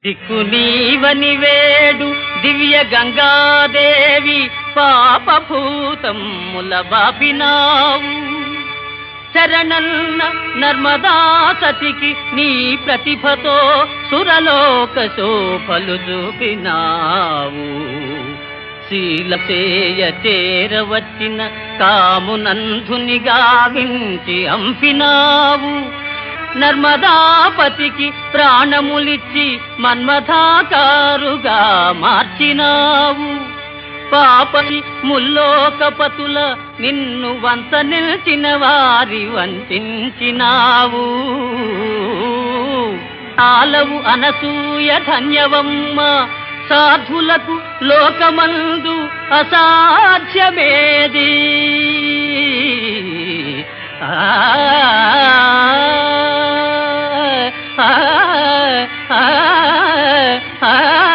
దిక్కు నీవని వేడు దివ్య గంగాదేవి పాపభూతముల బాపినావు. శరణన్న నర్మదా సతికి నీ ప్రతిభతో సురలోక శోభలు చూపినావు. శీలసేయ చేరవచ్చిన కామునంధుని గావించి అంపినావు. నర్మదాపతికి ప్రాణములిచ్చి మన్మథాకారుగా మార్చినావు. పాపని ముల్లోకపతుల నిన్ను వంత నిల్చిన వారి వంచినావు. ఆలవు అనసూయ ధన్యవమ్మ, సాధులకు లోకమందు అసాధ్యమేది. ఆ